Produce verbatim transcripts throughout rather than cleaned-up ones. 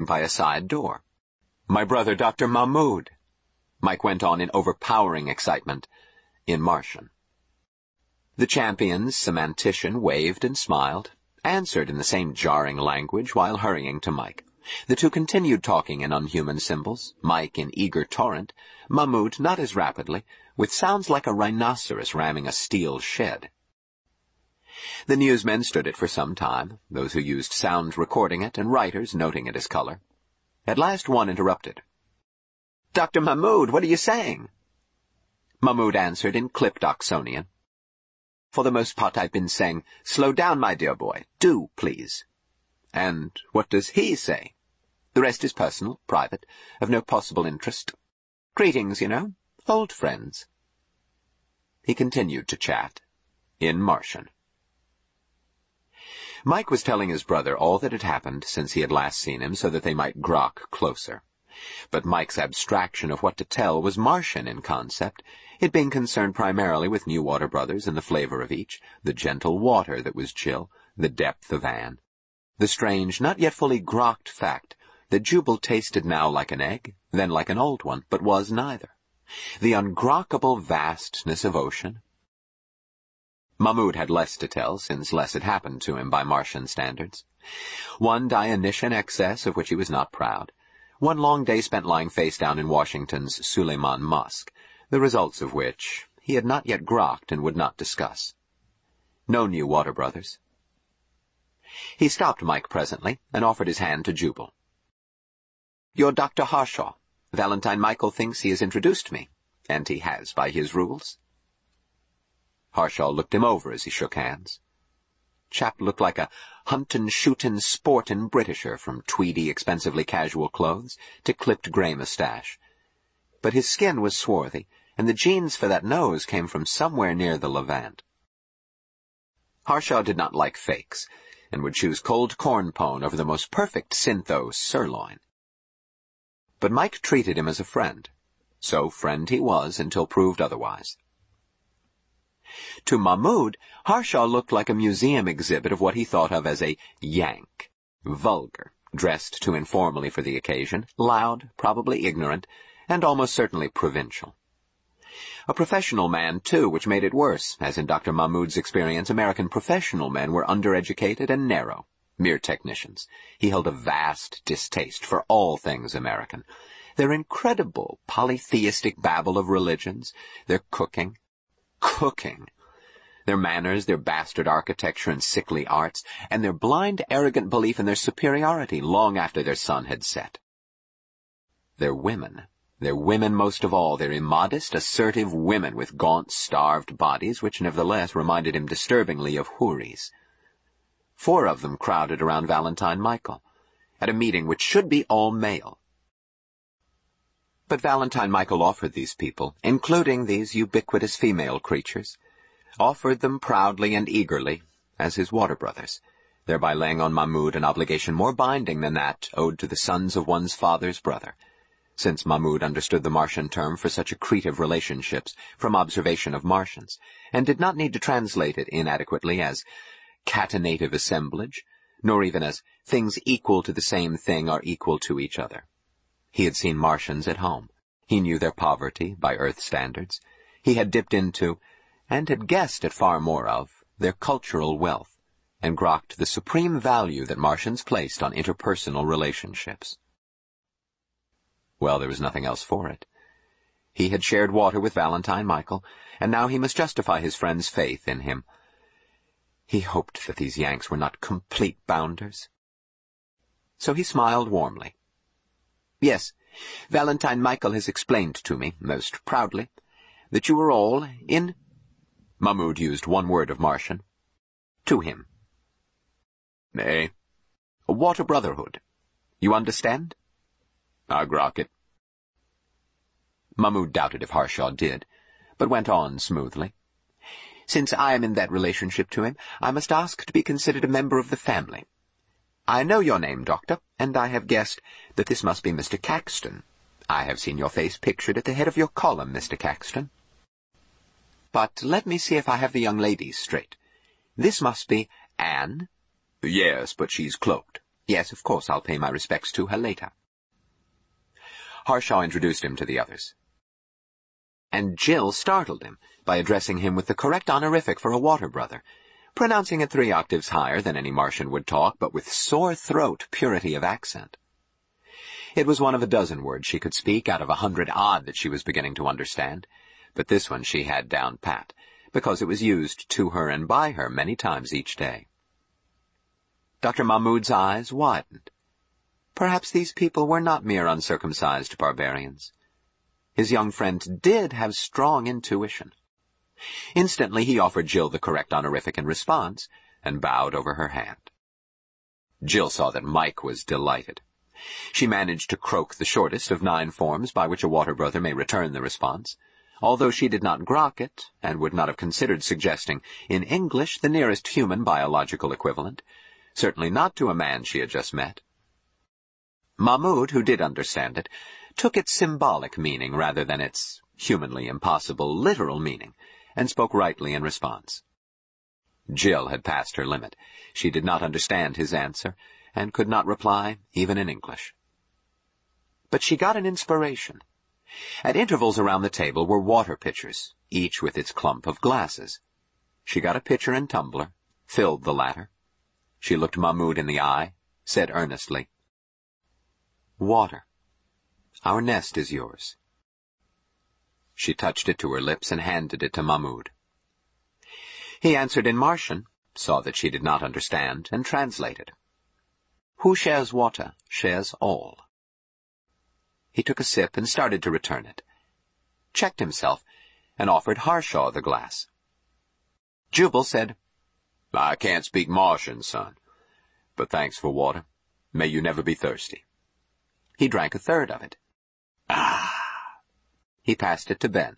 by a side door. "My brother, Doctor Mahmoud," Mike went on in overpowering excitement, in Martian. The champion's semantician waved and smiled, answered in the same jarring language while hurrying to Mike. The two continued talking in unhuman symbols, Mike in eager torrent, Mahmoud not as rapidly, with sounds like a rhinoceros ramming a steel shed. The newsmen stood it for some time, those who used sound recording it and writers noting it as color. At last one interrupted. "Doctor Mahmoud, what are you saying?" Mahmoud answered in clipped Oxonian. "For the most part I've been saying, 'Slow down, my dear boy. Do, please.' And what does he say? The rest is personal, private, of no possible interest. Greetings, you know, old friends." He continued to chat, in Martian. Mike was telling his brother all that had happened since he had last seen him so that they might grok closer. But Mike's abstraction of what to tell was Martian in concept, it being concerned primarily with New Water Brothers and the flavor of each, the gentle water that was chill, the depth of Anne, the strange, not yet fully grokked fact that Jubal tasted now like an egg, then like an old one, but was neither, the ungrokkable vastness of ocean. Mahmoud had less to tell, since less had happened to him by Martian standards. One Dionysian excess of which he was not proud, one long day spent lying face down in Washington's Suleiman Mosque, the results of which he had not yet grokked and would not discuss. No New Water Brothers. He stopped Mike presently and offered his hand to Jubal. "You're Doctor Harshaw. Valentine Michael thinks he has introduced me, and he has by his rules." Harshaw looked him over as he shook hands. Chap looked like a huntin'-shootin' sportin' Britisher from tweedy, expensively casual clothes to clipped grey moustache. But his skin was swarthy, and the genes for that nose came from somewhere near the Levant. Harshaw did not like fakes, and would choose cold corn pone over the most perfect syntho sirloin. But Mike treated him as a friend, so friend he was until proved otherwise. To Mahmoud, Harshaw looked like a museum exhibit of what he thought of as a Yank, vulgar, dressed too informally for the occasion, loud, probably ignorant, and almost certainly provincial. A professional man, too, which made it worse, as in Doctor Mahmoud's experience American professional men were undereducated and narrow, mere technicians. He held a vast distaste for all things American. Their incredible polytheistic babble of religions, their cooking, cooking, their manners, their bastard architecture and sickly arts, and their blind, arrogant belief in their superiority long after their sun had set. Their women, their women most of all, their immodest, assertive women with gaunt, starved bodies, which nevertheless reminded him disturbingly of houris. Four of them crowded around Valentine Michael, at a meeting which should be all male. But Valentine Michael offered these people, including these ubiquitous female creatures, offered them proudly and eagerly, as his water brothers, thereby laying on Mahmoud an obligation more binding than that owed to the sons of one's father's brother, since Mahmoud understood the Martian term for such accretive relationships from observation of Martians, and did not need to translate it inadequately as catenative assemblage, nor even as things equal to the same thing are equal to each other. He had seen Martians at home. He knew their poverty by Earth standards. He had dipped into, and had guessed at far more of, their cultural wealth, and grokked the supreme value that Martians placed on interpersonal relationships. Well, there was nothing else for it. He had shared water with Valentine Michael, and now he must justify his friend's faith in him. He hoped that these Yanks were not complete bounders. So he smiled warmly. "Yes, Valentine Michael has explained to me, most proudly, that you were all in—" Mahmoud used one word of Martian. "To him." "Eh? A water brotherhood. You understand?" "I grok it." Mahmoud doubted if Harshaw did, but went on smoothly. "Since I am in that relationship to him, I must ask to be considered a member of the family. I know your name, Doctor, and I have guessed that this must be Mister Caxton. I have seen your face pictured at the head of your column, Mister Caxton. But let me see if I have the young ladies straight. This must be Anne?" "Yes, but she's cloaked. Yes, of course, I'll pay my respects to her later. Harshaw introduced him to the others. And Jill startled him by addressing him with the correct honorific for a water brother, pronouncing it three octaves higher than any Martian would talk, but with sore throat purity of accent. It was one of a dozen words she could speak out of a hundred odd that she was beginning to understand, but this one she had down pat, because it was used to her and by her many times each day. Doctor Mahmoud's eyes widened. Perhaps these people were not mere uncircumcised barbarians. His young friend did have strong intuition. Instantly he offered Jill the correct honorific in response, and bowed over her hand. Jill saw that Mike was delighted. She managed to croak the shortest of nine forms by which a water brother may return the response, although she did not grok it, and would not have considered suggesting in English the nearest human biological equivalent, certainly not to a man she had just met. Mahmoud, who did understand it, took its symbolic meaning rather than its humanly impossible literal meaning, and spoke rightly in response. Jill had passed her limit. She did not understand his answer, and could not reply even in English. But she got an inspiration. At intervals around the table were water pitchers, each with its clump of glasses. She got a pitcher and tumbler, filled the latter. She looked Mahmoud in the eye, said earnestly, "Water. Our nest is yours." She touched it to her lips and handed it to Mahmoud. He answered in Martian, saw that she did not understand, and translated. "Who shares water shares all." He took a sip and started to return it, checked himself, and offered Harshaw the glass. Jubal said, "I can't speak Martian, son, but thanks for water. May you never be thirsty." He drank a third of it. Ah! He passed it to Ben.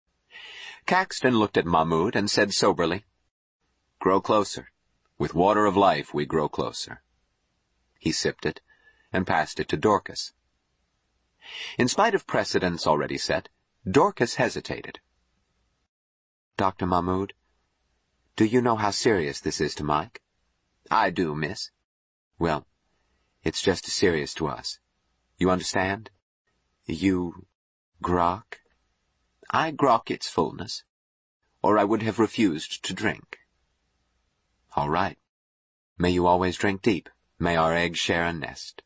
Caxton looked at Mahmoud and said soberly, "Grow closer. With water of life we grow closer." He sipped it and passed it to Dorcas. In spite of precedents already set, Dorcas hesitated. "Doctor Mahmoud, do you know how serious this is to Mike?" "I do, miss." "Well, it's just as serious to us. You understand? You grok." "I grok its fullness, or I would have refused to drink." "All right. May you always drink deep. May our eggs share a nest."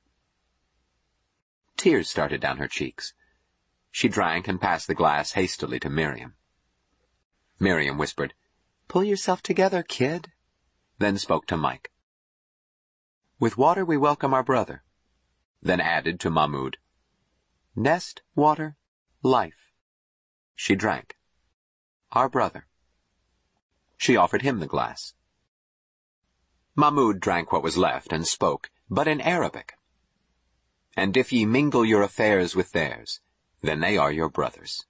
Tears started down her cheeks. She drank and passed the glass hastily to Miriam. Miriam whispered, "Pull yourself together, kid," then spoke to Mike. "With water we welcome our brother," then added to Mahmoud, "Nest, water, life." She drank. "Our brother." She offered him the glass. Mahmoud drank what was left and spoke, but in Arabic. "And if ye mingle your affairs with theirs, then they are your brothers."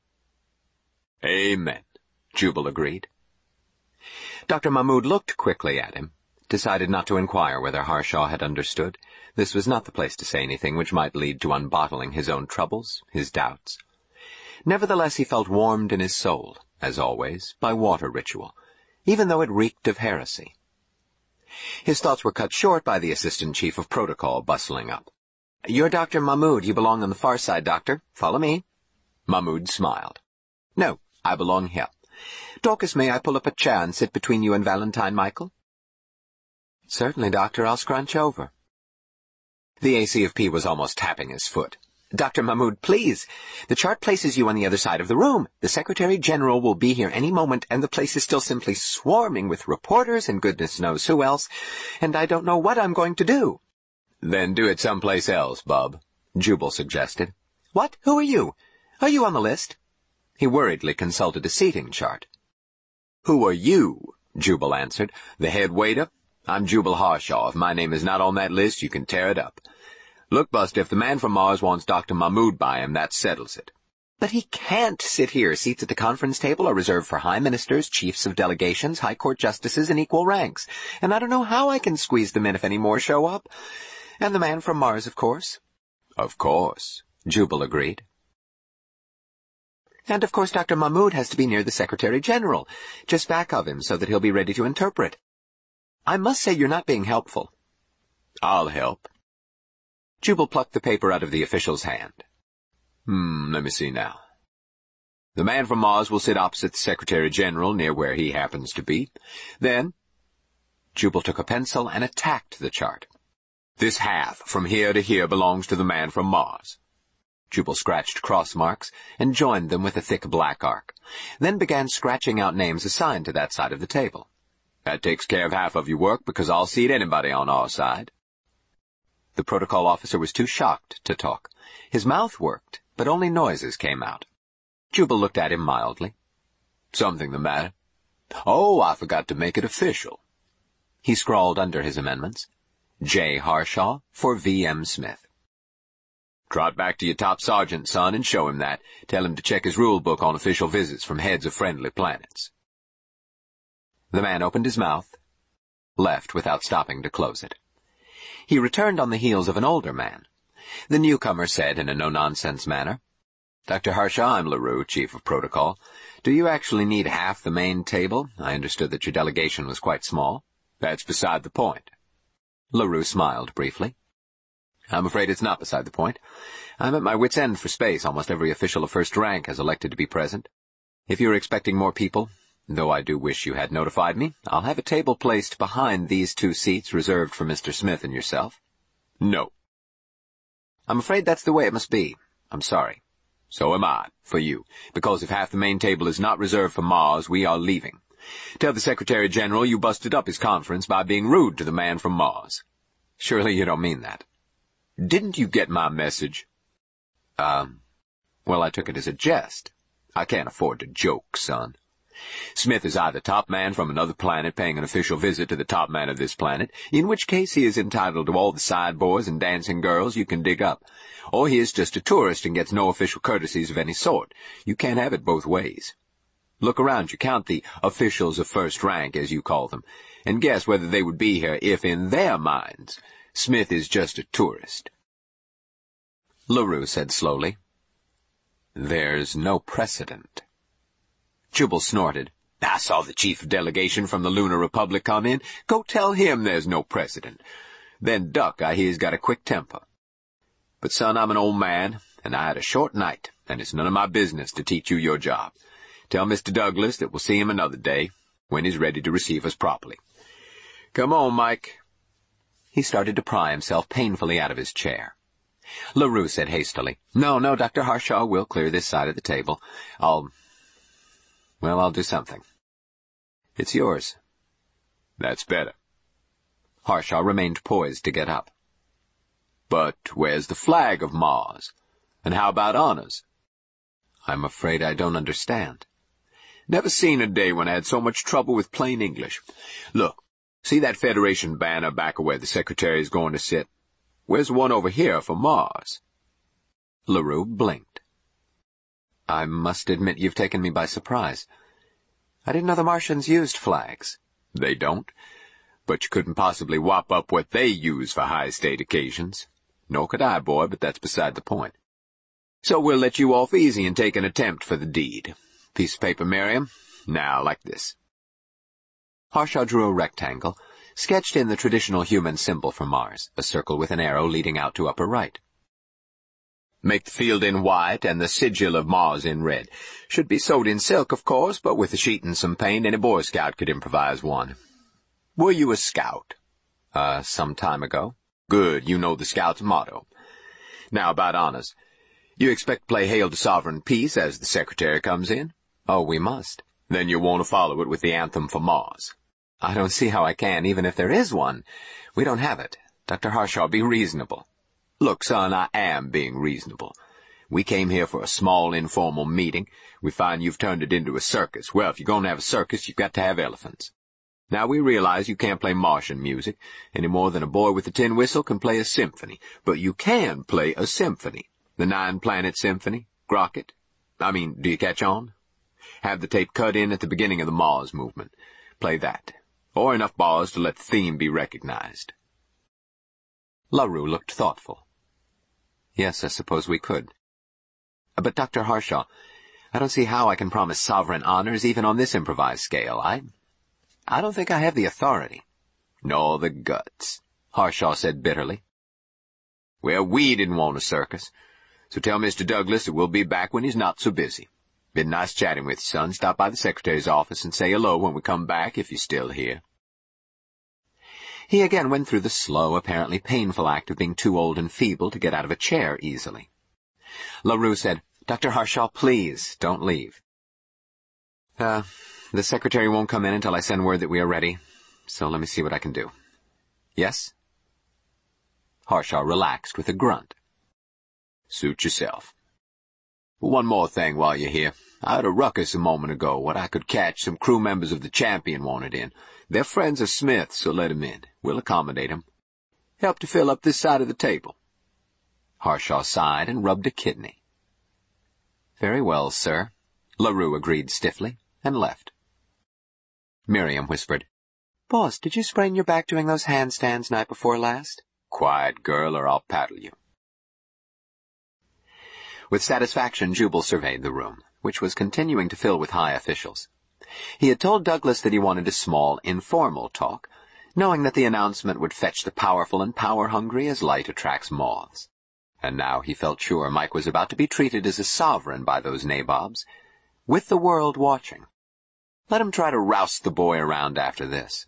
"Amen," Jubal agreed. Doctor Mahmoud looked quickly at him, decided not to inquire whether Harshaw had understood. This was not the place to say anything which might lead to unbottling his own troubles, his doubts. Nevertheless, he felt warmed in his soul, as always, by water ritual, even though it reeked of heresy. His thoughts were cut short by the assistant chief of protocol bustling up. "You're Doctor Mahmoud. You belong on the far side, doctor. Follow me." Mahmoud smiled. "No, I belong here. Dorcas, may I pull up a chair and sit between you and Valentine Michael?" "Certainly, doctor. I'll scrunch over." The A C of P was almost tapping his foot. "Doctor Mahmoud, please. The chart places you on the other side of the room. The Secretary General will be here any moment, and the place is still simply swarming with reporters and goodness knows who else, and I don't know what I'm going to do." "Then do it someplace else, bub," Jubal suggested. "What? Who are you? Are you on the list?" He worriedly consulted a seating chart. "Who are you?" Jubal answered. "The head waiter? I'm Jubal Harshaw. If my name is not on that list, you can tear it up. Look, Buster, if the man from Mars wants Doctor Mahmoud by him, that settles it." "But he can't sit here. Seats at the conference table are reserved for high ministers, chiefs of delegations, high court justices in equal ranks, and I don't know how I can squeeze them in if any more show up. And the man from Mars, of course." "Of course," Jubal agreed. "And of course Doctor Mahmoud has to be near the Secretary General, just back of him, so that he'll be ready to interpret. I must say you're not being helpful." "I'll help," Jubal plucked the paper out of the official's hand. Hmm, let me see now. The man from Mars will sit opposite the Secretary General, near where he happens to be. Then, Jubal took a pencil and attacked the chart. This half, from here to here, belongs to the man from Mars. Jubal scratched cross marks and joined them with a thick black arc, then began scratching out names assigned to that side of the table. That takes care of half of your work, because I'll seat anybody on our side. The protocol officer was too shocked to talk. His mouth worked, but only noises came out. Jubal looked at him mildly. Something the matter? Oh, I forgot to make it official. He scrawled under his amendments, J. Harshaw for V M Smith. Trot back to your top sergeant, son, and show him that. Tell him to check his rule book on official visits from heads of friendly planets. The man opened his mouth, left without stopping to close it. He returned on the heels of an older man. The newcomer said in a no-nonsense manner, Doctor Harshaw, I'm LaRue, Chief of Protocol. Do you actually need half the main table? I understood that your delegation was quite small. That's beside the point. LaRue smiled briefly. I'm afraid it's not beside the point. I'm at my wit's end for space. Almost every official of first rank has elected to be present. If you're expecting more people, though I do wish you had notified me, I'll have a table placed behind these two seats reserved for Mister Smith and yourself. No. I'm afraid that's the way it must be. I'm sorry. So am I, for you, because if half the main table is not reserved for Mars, we are leaving. Tell the Secretary General you busted up his conference by being rude to the man from Mars. Surely you don't mean that. Didn't you get my message? Um, well, I took it as a jest. I can't afford to joke, son. Smith is either top man from another planet paying an official visit to the top man of this planet, in which case he is entitled to all the sideboards and dancing girls you can dig up, or he is just a tourist and gets no official courtesies of any sort. You can't have it both ways. Look around you, count the officials of first rank, as you call them, and guess whether they would be here if, in their minds, Smith is just a tourist. LaRue said slowly, There's no precedent. Jubal snorted. I saw the chief of delegation from the Lunar Republic come in. Go tell him there's no precedent. Then Duck, I hear, has got a quick temper. But, son, I'm an old man, and I had a short night, and it's none of my business to teach you your job. Tell Mister Douglas that we'll see him another day, when he's ready to receive us properly. Come on, Mike. He started to pry himself painfully out of his chair. LaRue said hastily, No, no, Doctor Harshaw, we'll clear this side of the table. I'll... Well, I'll do something. It's yours. That's better. Harshaw remained poised to get up. But where's the flag of Mars? And how about honors? I'm afraid I don't understand. Never seen a day when I had so much trouble with plain English. Look, see that Federation banner back of where the Secretary is going to sit? Where's one over here for Mars? LaRue blinked. I must admit you've taken me by surprise. I didn't know the Martians used flags. They don't. But you couldn't possibly whop up what they use for high-state occasions. Nor could I, boy, but that's beside the point. So we'll let you off easy and take an attempt for the deed. Piece of paper, Miriam? Now, like this. Harshaw drew a rectangle, sketched in the traditional human symbol for Mars, a circle with an arrow leading out to upper right. Make the field in white and the sigil of Mars in red. Should be sewed in silk, of course, but with a sheet and some paint, any Boy Scout could improvise one. Were you a scout? Uh, some time ago. Good, you know the Scout's motto. Now about honors. You expect to play Hail to Sovereign Peace as the Secretary comes in? Oh, we must. Then you'll want to follow it with the anthem for Mars. I don't see how I can, even if there is one. We don't have it. Doctor Harshaw, be reasonable. Look, son, I am being reasonable. We came here for a small, informal meeting. We find you've turned it into a circus. Well, if you're going to have a circus, you've got to have elephants. Now, we realize you can't play Martian music any more than a boy with a tin whistle can play a symphony. But you can play a symphony. The Nine-Planet Symphony, Grocket. I mean, do you catch on? Have the tape cut in at the beginning of the Mars movement. Play that. Or enough bars to let the theme be recognized. LaRue looked thoughtful. Yes, I suppose we could. But, Doctor Harshaw, I don't see how I can promise sovereign honors even on this improvised scale. I... I don't think I have the authority. Nor the guts, Harshaw said bitterly. Well, we didn't want a circus, so tell Mister Douglas that we'll be back when he's not so busy. Been nice chatting with you, son. Stop by the secretary's office and say hello when we come back if you're still here. He again went through the slow, apparently painful act of being too old and feeble to get out of a chair easily. LaRue said, Doctor Harshaw, please, don't leave. Uh, the secretary won't come in until I send word that we are ready, so let me see what I can do. Yes? Harshaw relaxed with a grunt. Suit yourself. One more thing while you're here. I had a ruckus a moment ago. What I could catch, some crew members of the Champion wanted in. They're friends of Smith, so let 'em in. We'll accommodate 'em. Help to fill up this side of the table. Harshaw sighed and rubbed a kidney. Very well, sir, LaRue agreed stiffly, and left. Miriam whispered, Boss, did you sprain your back doing those handstands night before last? Quiet, girl, or I'll paddle you. With satisfaction, Jubal surveyed the room, which was continuing to fill with high officials. He had told Douglas that he wanted a small, informal talk, knowing that the announcement would fetch the powerful and power-hungry as light attracts moths. And now he felt sure Mike was about to be treated as a sovereign by those nabobs, with the world watching. Let him try to roust the boy around after this.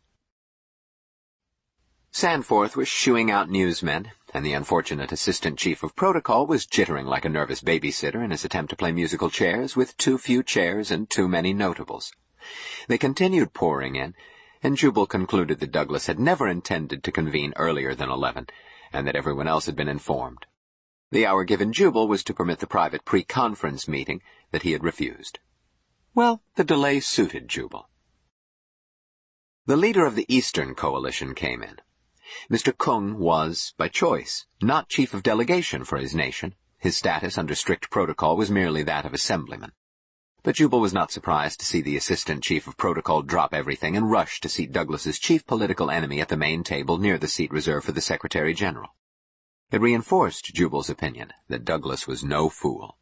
Sandforth was shooing out newsmen, and the unfortunate assistant chief of protocol was jittering like a nervous babysitter in his attempt to play musical chairs with too few chairs and too many notables. They continued pouring in, and Jubal concluded that Douglas had never intended to convene earlier than eleven, and that everyone else had been informed. The hour given Jubal was to permit the private pre-conference meeting that he had refused. Well, the delay suited Jubal. The leader of the Eastern Coalition came in. Mister Kung was, by choice, not chief of delegation for his nation. His status under strict protocol was merely that of assemblyman. But Jubal was not surprised to see the assistant chief of protocol drop everything and rush to seat Douglas's chief political enemy at the main table near the seat reserved for the Secretary General. It reinforced Jubal's opinion that Douglas was no fool.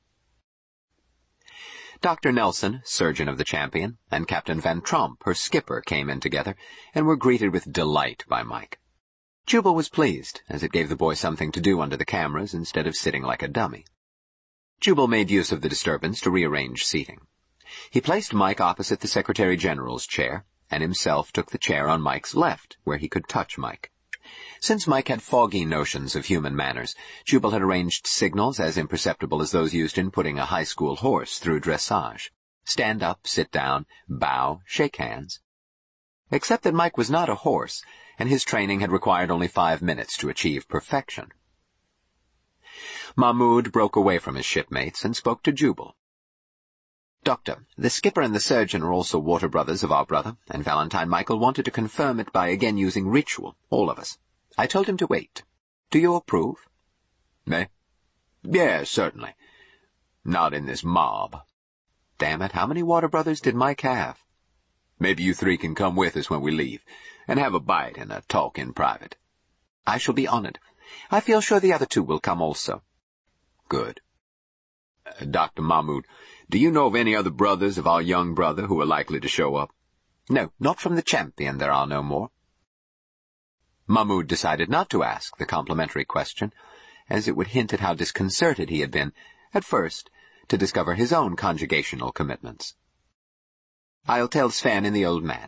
Doctor Nelson, surgeon of the Champion, and Captain Van Tromp, her skipper, came in together and were greeted with delight by Mike. Jubal was pleased, as it gave the boy something to do under the cameras instead of sitting like a dummy. Jubal made use of the disturbance to rearrange seating. He placed Mike opposite the Secretary General's chair, and himself took the chair on Mike's left, where he could touch Mike. Since Mike had foggy notions of human manners, Jubal had arranged signals as imperceptible as those used in putting a high school horse through dressage. Stand up, sit down, bow, shake hands. Except that Mike was not a horse, and his training had required only five minutes to achieve perfection. Mahmoud broke away from his shipmates and spoke to Jubal. Doctor, the skipper and the surgeon are also water brothers of our brother, and Valentine Michael wanted to confirm it by again using ritual, all of us. I told him to wait. Do you approve? Me? Yes, certainly. Not in this mob. Damn it, how many water brothers did Mike have? Maybe you three can come with us when we leave, and have a bite and a talk in private. I shall be honored. I feel sure the other two will come also. Good. Uh, Doctor Mahmoud, do you know of any other brothers of our young brother who are likely to show up? No, not from the Champion there are no more. Mahmoud decided not to ask the complimentary question, as it would hint at how disconcerted he had been, at first, to discover his own conjugational commitments. I'll tell Sven and the old man.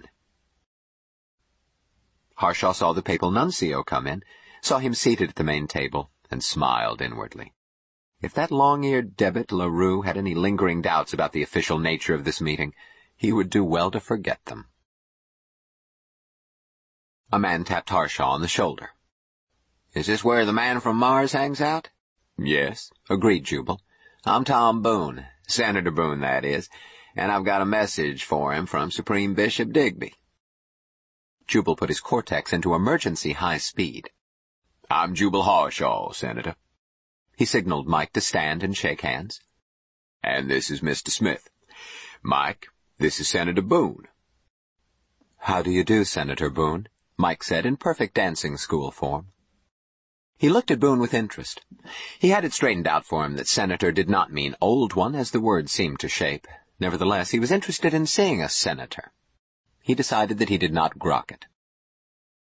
Harshaw saw the papal nuncio come in, saw him seated at the main table, and smiled inwardly. If that long-eared debit LaRue had any lingering doubts about the official nature of this meeting, he would do well to forget them. A man tapped Harshaw on the shoulder. Is this where the man from Mars hangs out? Yes, agreed Jubal. I'm Tom Boone, Senator Boone, that is, and I've got a message for him from Supreme Bishop Digby. Jubal put his cortex into emergency high speed. I'm Jubal Harshaw, Senator. He signaled Mike to stand and shake hands. And this is Mister Smith. Mike, this is Senator Boone. How do you do, Senator Boone? Mike said in perfect dancing school form. He looked at Boone with interest. He had it straightened out for him that senator did not mean old one, as the word seemed to shape. Nevertheless, he was interested in seeing a senator. He decided that he did not grok it.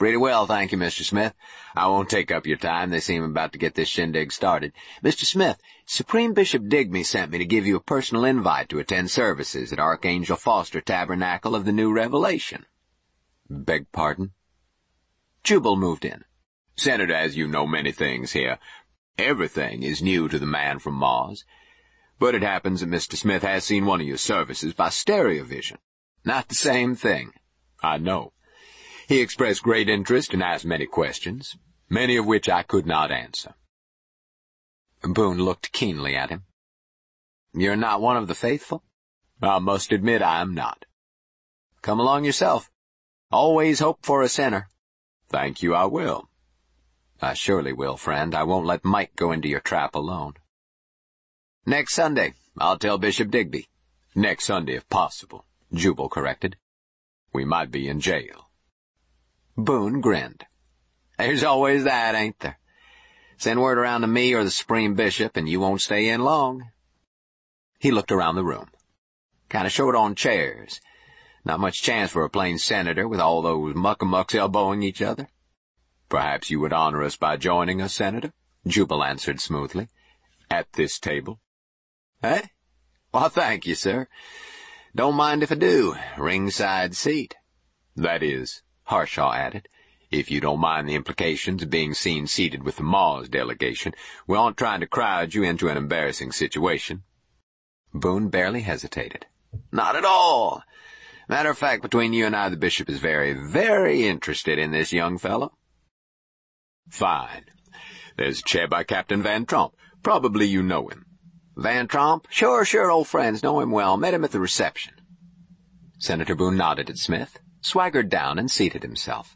Pretty well, thank you, Mister Smith. I won't take up your time. They seem about to get this shindig started. Mister Smith, Supreme Bishop Digby sent me to give you a personal invite to attend services at Archangel Foster Tabernacle of the New Revelation. Beg pardon? Jubal moved in. Senator, as you know many things here, everything is new to the man from Mars. But it happens that Mister Smith has seen one of your services by stereovision. Not the same thing. I know. He expressed great interest and asked many questions, many of which I could not answer. Boone looked keenly at him. You're not one of the faithful? I must admit I am not. Come along yourself. Always hope for a sinner. Thank you, I will. I surely will, friend. I won't let Mike go into your trap alone. Next Sunday, I'll tell Bishop Digby. Next Sunday, if possible, Jubal corrected. We might be in jail. Boone grinned. There's always that, ain't there? Send word around to me or the Supreme Bishop, and you won't stay in long. He looked around the room. Kind of short on chairs. Not much chance for a plain senator with all those muck-a-mucks elbowing each other. Perhaps you would honor us by joining us, Senator, Jubal answered smoothly. At this table. Eh? Well, thank you, sir. Don't mind if I do. Ringside seat. That is, Harshaw added, if you don't mind the implications of being seen seated with the Mars delegation, we aren't trying to crowd you into an embarrassing situation. Boone barely hesitated. Not at all. Matter of fact, between you and I, the bishop is very, very interested in this young fellow. Fine. There's a chair by Captain Van Tromp. Probably you know him. Van Tromp? Sure, sure, old friends, know him well. Met him at the reception. Senator Boone nodded at Smith, swaggered down, and seated himself.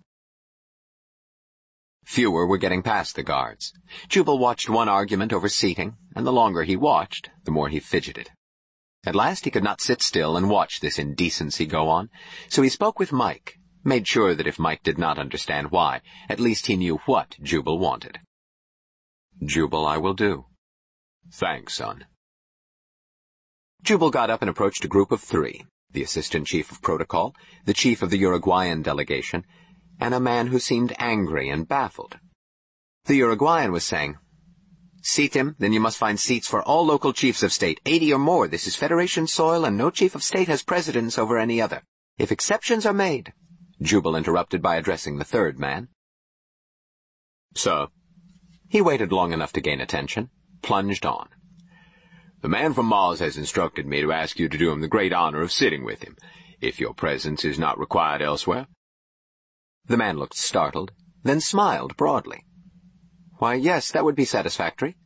Fewer were getting past the guards. Jubal watched one argument over seating, and the longer he watched, the more he fidgeted. At last he could not sit still and watch this indecency go on, so he spoke with Mike, made sure that if Mike did not understand why, at least he knew what Jubal wanted. Jubal, I will do. Thanks, son. Jubal got up and approached a group of three, the assistant chief of protocol, the chief of the Uruguayan delegation, and a man who seemed angry and baffled. The Uruguayan was saying, Seat him, then you must find seats for all local chiefs of state, eighty or more. This is Federation soil, and no chief of state has precedence over any other. If exceptions are made, Jubal interrupted by addressing the third man. Sir. He waited long enough to gain attention, plunged on. The man from Mars has instructed me to ask you to do him the great honor of sitting with him, if your presence is not required elsewhere. The man looked startled, then smiled broadly. Why, yes, that would be satisfactory.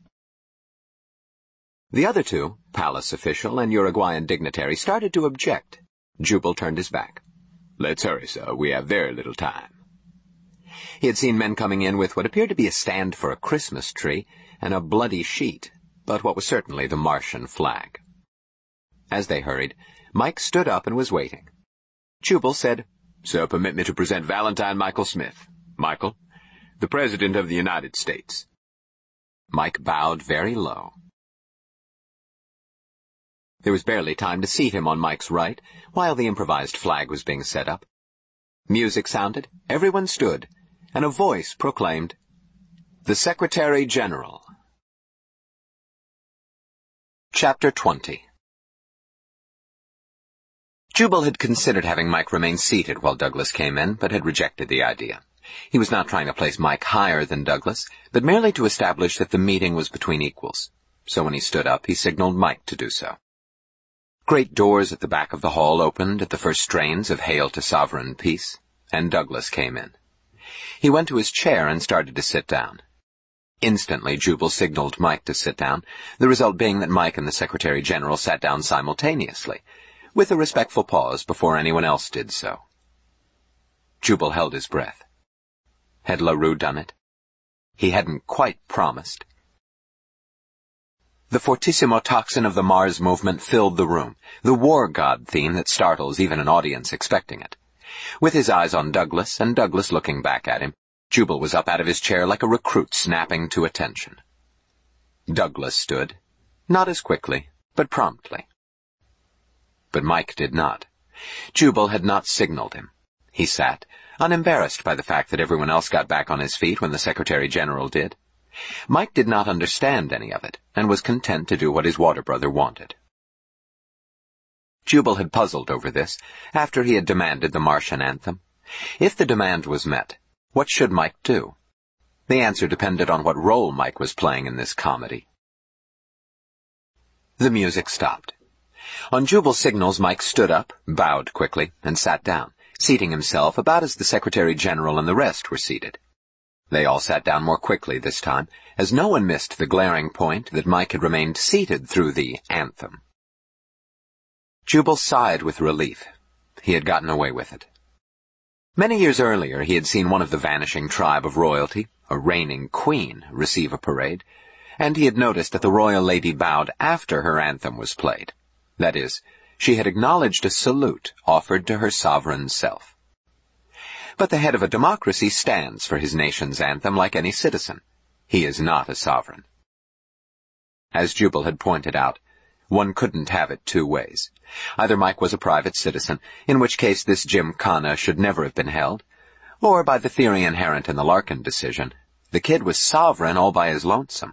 The other two, palace official and Uruguayan dignitary, started to object. Jubal turned his back. Let's hurry, sir. We have very little time. He had seen men coming in with what appeared to be a stand for a Christmas tree and a bloody sheet, but what was certainly the Martian flag. As they hurried, Mike stood up and was waiting. Jubal said, Sir, permit me to present Valentine Michael Smith. Michael, the President of the United States. Mike bowed very low. There was barely time to seat him on Mike's right, while the improvised flag was being set up. Music sounded, everyone stood, and a voice proclaimed, The Secretary General. Chapter twenty. Jubal had considered having Mike remain seated while Douglas came in, but had rejected the idea. He was not trying to place Mike higher than Douglas, but merely to establish that the meeting was between equals. So when he stood up, he signaled Mike to do so. Great doors at the back of the hall opened at the first strains of Hail to Sovereign Peace, and Douglas came in. He went to his chair and started to sit down. Instantly, Jubal signaled Mike to sit down, the result being that Mike and the Secretary General sat down simultaneously, with a respectful pause before anyone else did so. Jubal held his breath. Had LaRue done it? He hadn't quite promised. The fortissimo tocsin of the Mars movement filled the room, the war god theme that startles even an audience expecting it. With his eyes on Douglas, and Douglas looking back at him, Jubal was up out of his chair like a recruit snapping to attention. Douglas stood, not as quickly, but promptly. But Mike did not. Jubal had not signaled him. He sat, unembarrassed by the fact that everyone else got back on his feet when the Secretary-General did. Mike did not understand any of it, and was content to do what his water brother wanted. Jubal had puzzled over this, after he had demanded the Martian anthem. If the demand was met, what should Mike do? The answer depended on what role Mike was playing in this comedy. The music stopped. On Jubal's signals, Mike stood up, bowed quickly, and sat down, seating himself about as the Secretary-General and the rest were seated. They all sat down more quickly this time, as no one missed the glaring point that Mike had remained seated through the anthem. Jubal sighed with relief. He had gotten away with it. Many years earlier, he had seen one of the vanishing tribe of royalty, a reigning queen, receive a parade, and he had noticed that the royal lady bowed after her anthem was played. That is, she had acknowledged a salute offered to her sovereign self. But the head of a democracy stands for his nation's anthem like any citizen. He is not a sovereign. As Jubal had pointed out, one couldn't have it two ways. Either Mike was a private citizen, in which case this gymkhana should never have been held, or by the theory inherent in the Larkin decision, the kid was sovereign all by his lonesome.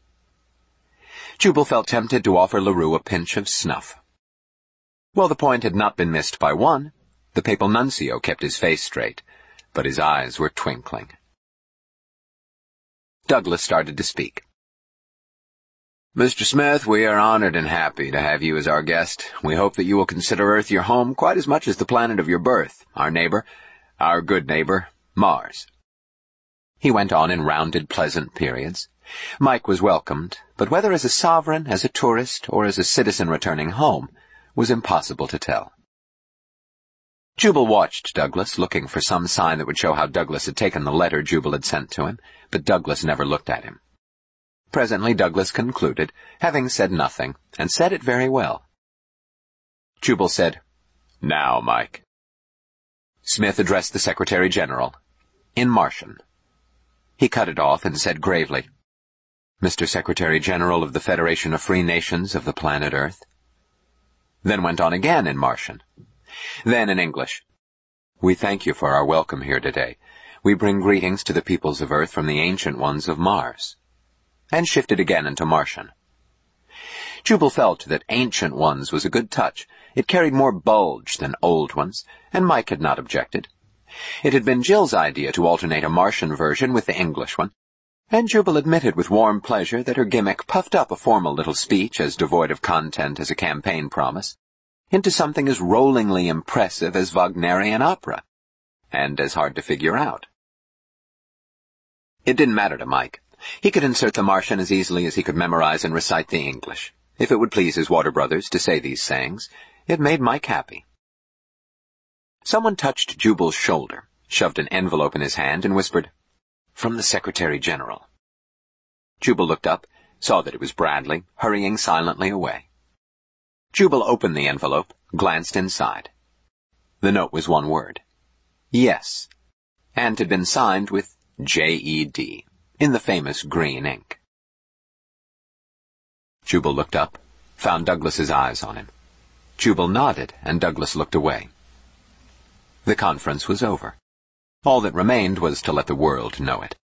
Jubal felt tempted to offer LaRue a pinch of snuff. Well, the point had not been missed by one. The papal nuncio kept his face straight, but his eyes were twinkling. Douglas started to speak. Mister Smith, we are honored and happy to have you as our guest. We hope that you will consider Earth your home quite as much as the planet of your birth, our neighbor, our good neighbor, Mars. He went on in rounded, pleasant periods. Mike was welcomed, but whether as a sovereign, as a tourist, or as a citizen returning home, was impossible to tell. Jubal watched Douglas, looking for some sign that would show how Douglas had taken the letter Jubal had sent to him, but Douglas never looked at him. Presently Douglas concluded, having said nothing, and said it very well. Jubal said, "Now, Mike." Smith addressed the Secretary-General, in Martian. He cut it off and said gravely, "Mister Secretary-General of the Federation of Free Nations of the planet Earth." Then went on again in Martian. Then in English. "We thank you for our welcome here today. We bring greetings to the peoples of Earth from the ancient ones of Mars." And shifted again into Martian. Jubal felt that ancient ones was a good touch. It carried more bulge than old ones, and Mike had not objected. It had been Jill's idea to alternate a Martian version with the English one, and Jubal admitted with warm pleasure that her gimmick puffed up a formal little speech as devoid of content as a campaign promise, into something as rollingly impressive as Wagnerian opera, and as hard to figure out. It didn't matter to Mike. He could insert the Martian as easily as he could memorize and recite the English. If it would please his water brothers to say these sayings, it made Mike happy. Someone touched Jubal's shoulder, shoved an envelope in his hand, and whispered, "From the Secretary-General." Jubal looked up, saw that it was Bradley, hurrying silently away. Jubal opened the envelope, glanced inside. The note was one word. Yes, and had been signed with J E D. in the famous green ink. Jubal looked up, found Douglas's eyes on him. Jubal nodded, and Douglas looked away. The conference was over. All that remained was to let the world know it.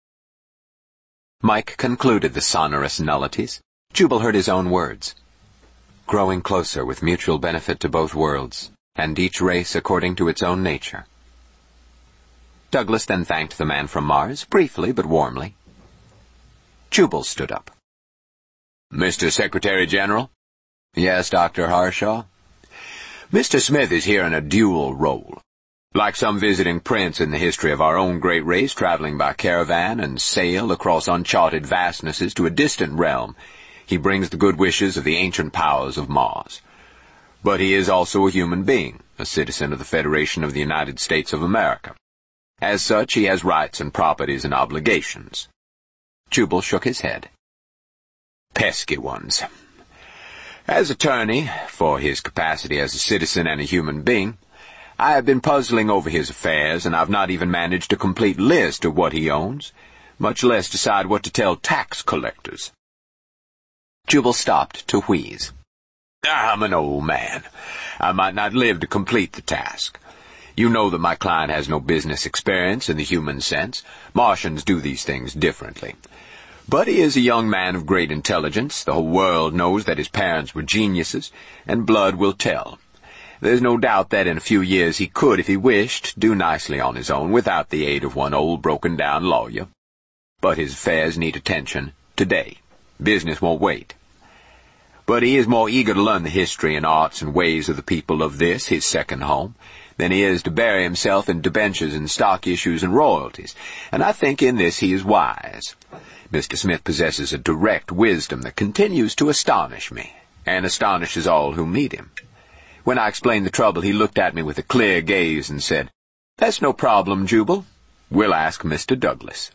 Mike concluded the sonorous nullities. Jubal heard his own words. "Growing closer with mutual benefit to both worlds, and each race according to its own nature." Douglas then thanked the man from Mars, briefly but warmly. Jubal stood up. "Mister Secretary-General?" "Yes, Doctor Harshaw?" "Mister Smith is here in a dual role. Like some visiting prince in the history of our own great race traveling by caravan and sail across uncharted vastnesses to a distant realm, he brings the good wishes of the ancient powers of Mars. But he is also a human being, a citizen of the Federation of the United States of America. As such, he has rights and properties and obligations." Jubal shook his head. "Pesky ones. As attorney, for his capacity as a citizen and a human being, I have been puzzling over his affairs, and I've not even managed a complete list of what he owns, much less decide what to tell tax collectors." Jubal stopped to wheeze. "I'm an old man. I might not live to complete the task. You know that my client has no business experience in the human sense. Martians do these things differently. But he is a young man of great intelligence. The whole world knows that his parents were geniuses, and blood will tell. There's no doubt that in a few years he could, if he wished, do nicely on his own without the aid of one old broken-down lawyer. But his affairs need attention today. Business won't wait. But he is more eager to learn the history and arts and ways of the people of this, his second home, than he is to bury himself in debentures and stock issues and royalties, and I think in this he is wise. Mister Smith possesses a direct wisdom that continues to astonish me, and astonishes all who meet him. When I explained the trouble, he looked at me with a clear gaze and said, "That's no problem, Jubal. We'll ask Mister Douglas."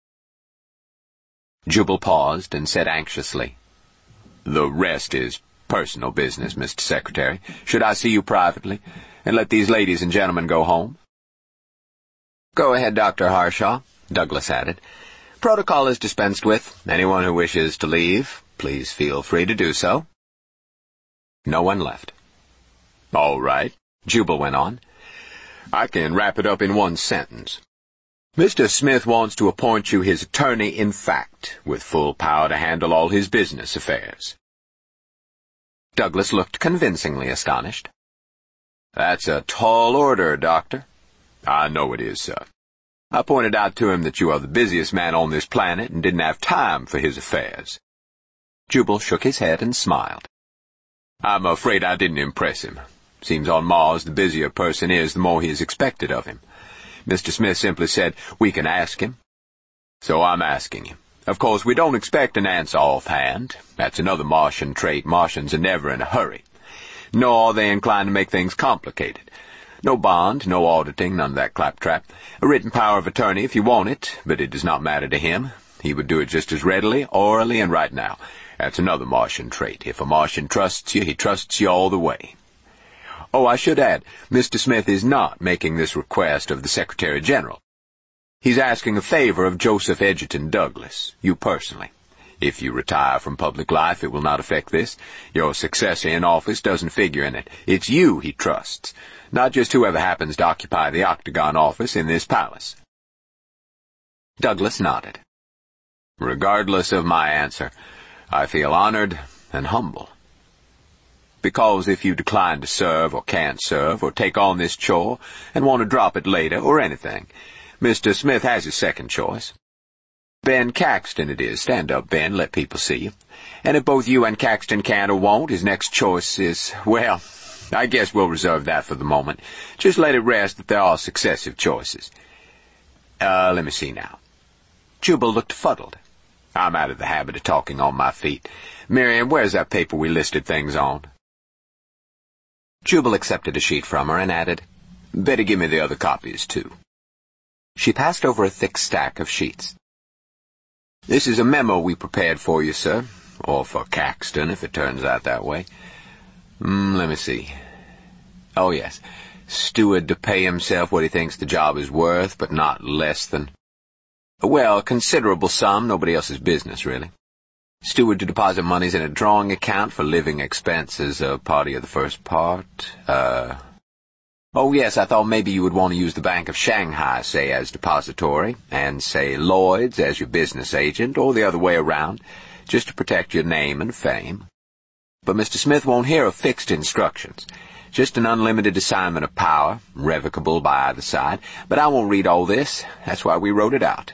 Jubal paused and said anxiously, "The rest is personal business, Mister Secretary. Should I see you privately, and let these ladies and gentlemen go home?" "Go ahead, Doctor Harshaw," Douglas added. "Protocol is dispensed with. Anyone who wishes to leave, please feel free to do so." No one left. "All right," Jubal went on. "I can wrap it up in one sentence. Mister Smith wants to appoint you his attorney in fact, with full power to handle all his business affairs." Douglas looked convincingly astonished. "That's a tall order, Doctor." "I know it is, sir. I pointed out to him that you are the busiest man on this planet and didn't have time for his affairs." Jubal shook his head and smiled. "I'm afraid I didn't impress him. Seems on Mars the busier a person is, the more he is expected of him. Mister Smith simply said, 'We can ask him.' So I'm asking him. Of course, we don't expect an answer offhand. That's another Martian trait. Martians are never in a hurry. Nor are they inclined to make things complicated. No bond, no auditing, none of that claptrap. A written power of attorney if you want it, but it does not matter to him. He would do it just as readily, orally, and right now. That's another Martian trait. If a Martian trusts you, he trusts you all the way. Oh, I should add, Mister Smith is not making this request of the Secretary General. He's asking a favor of Joseph Edgerton Douglas, you personally. If you retire from public life, it will not affect this. Your successor in office doesn't figure in it. It's you he trusts, not just whoever happens to occupy the Octagon office in this palace." Douglas nodded. "Regardless of my answer, I feel honored and humble. Because if you decline to serve or can't serve or take on this chore and want to drop it later or anything, Mister Smith has his second choice. Ben Caxton it is. Stand up, Ben. Let people see you. And if both you and Caxton can or won't, his next choice is, well, I guess we'll reserve that for the moment. Just let it rest that there are successive choices. Uh, let me see now." Jubal looked fuddled. "I'm out of the habit of talking on my feet. Miriam, where's that paper we listed things on?" Jubal accepted a sheet from her and added, "Better give me the other copies, too." She passed over a thick stack of sheets. "This is a memo we prepared for you, sir. Or for Caxton, if it turns out that way. Mm, let me see. Oh, yes. Steward to pay himself what he thinks the job is worth, but not less than... Well, a considerable sum, nobody else's business, really. Steward to deposit monies in a drawing account for living expenses, a party of the first part. Uh... Oh, yes, I thought maybe you would want to use the Bank of Shanghai, say, as depository, and, say, Lloyd's as your business agent, or the other way around, just to protect your name and fame. But Mister Smith won't hear of fixed instructions. Just an unlimited assignment of power, revocable by either side. But I won't read all this. That's why we wrote it out."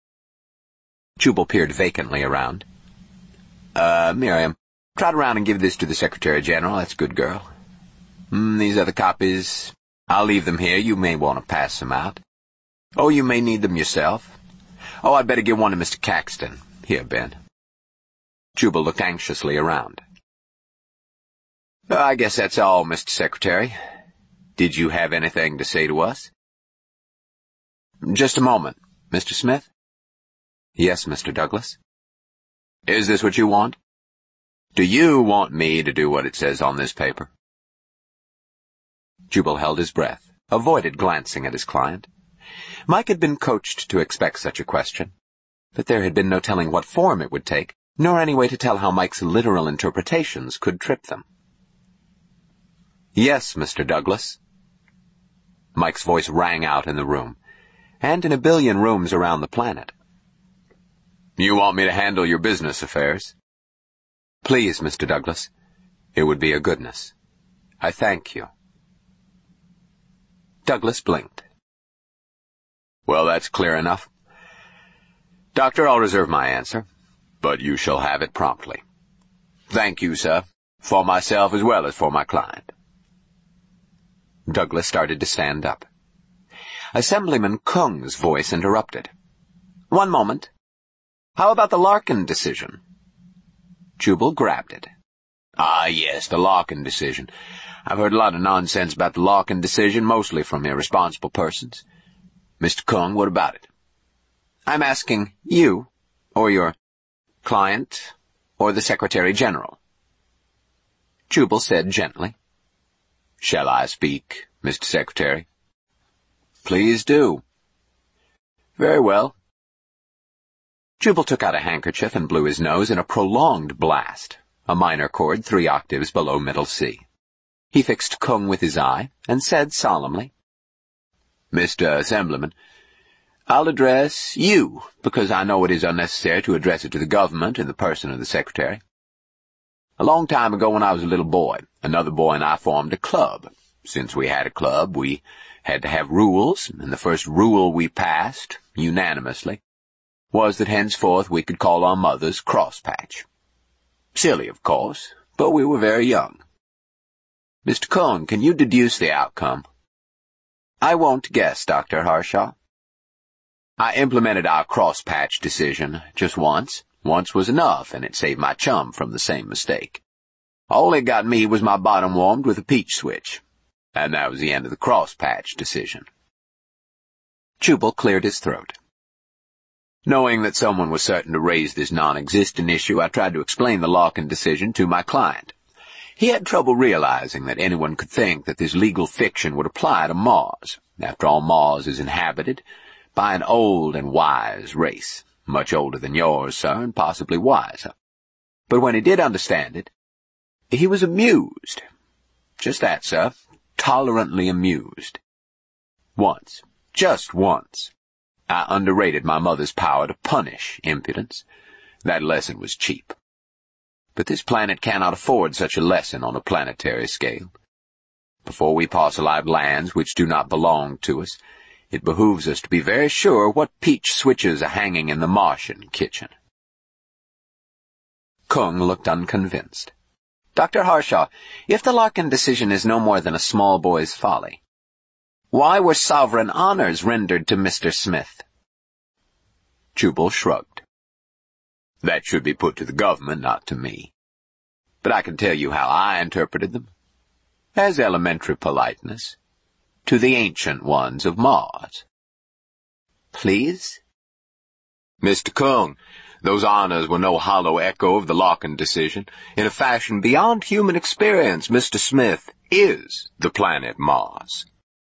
Jubal peered vacantly around. Uh, Miriam, trot around and give this to the Secretary General. That's a good girl. Mm, these other copies, I'll leave them here. You may want to pass them out. Oh, you may need them yourself. Oh, I'd better give one to Mister Caxton. Here, Ben." Jubal looked anxiously around. Uh, I guess that's all, Mister Secretary. Did you have anything to say to us? Just a moment. Mister Smith? Yes, Mister Douglas. Is this what you want? Do you want me to do what it says on this paper? Jubal held his breath, avoided glancing at his client. Mike had been coached to expect such a question, but there had been no telling what form it would take, nor any way to tell how Mike's literal interpretations could trip them. Yes, Mister Douglas. Mike's voice rang out in the room, and in a billion rooms around the planet. "You want me to handle your business affairs?" "Please, Mister Douglas. It would be a goodness. I thank you." Douglas blinked. "Well, that's clear enough. Doctor, I'll reserve my answer, but you shall have it promptly. Thank you, sir, for myself as well as for my client." Douglas started to stand up. Assemblyman Kung's voice interrupted. "One moment. How about the Larkin decision?" Jubal grabbed it. "Ah, yes, the Larkin decision. I've heard a lot of nonsense about the Larkin decision, mostly from irresponsible persons. Mister Kung, what about it?" "I'm asking you, or your client, or the Secretary General." Jubal said gently, "Shall I speak, Mister Secretary?" "Please do." "Very well." Jubal took out a handkerchief and blew his nose in a prolonged blast, a minor chord three octaves below middle C. He fixed Kung with his eye and said solemnly, "Mister Assemblyman, I'll address you, because I know it is unnecessary to address it to the government in the person of the Secretary. A long time ago when I was a little boy, another boy and I formed a club. Since we had a club, we had to have rules, and the first rule we passed, unanimously, was that henceforth we could call our mothers Crosspatch. Silly, of course, but we were very young. Mister Kung, can you deduce the outcome?" "I won't guess, Doctor Harshaw." "I implemented our Crosspatch decision just once. Once was enough, and it saved my chum from the same mistake. All it got me was my bottom warmed with a peach switch. And that was the end of the Crosspatch decision." Jubal cleared his throat. Knowing that someone was certain to raise this non-existent issue, I tried to explain the Larkin decision to my client. He had trouble realizing that anyone could think that this legal fiction would apply to Mars. After all, Mars is inhabited by an old and wise race, much older than yours, sir, and possibly wiser. But when he did understand it, he was amused. Just that, sir, tolerantly amused. Once, just once, I underrated my mother's power to punish impudence. That lesson was cheap. But this planet cannot afford such a lesson on a planetary scale. Before we parcelize lands which do not belong to us, it behooves us to be very sure what peach switches are hanging in the Martian kitchen." Kung looked unconvinced. "Doctor Harshaw, if the Larkin decision is no more than a small boy's folly, why were sovereign honors rendered to Mister Smith?" Jubal shrugged. "That should be put to the government, not to me. But I can tell you how I interpreted them. As elementary politeness to the ancient ones of Mars." "Please?" "Mister Kung, those honors were no hollow echo of the Larkin decision. In a fashion beyond human experience, Mister Smith is the planet Mars."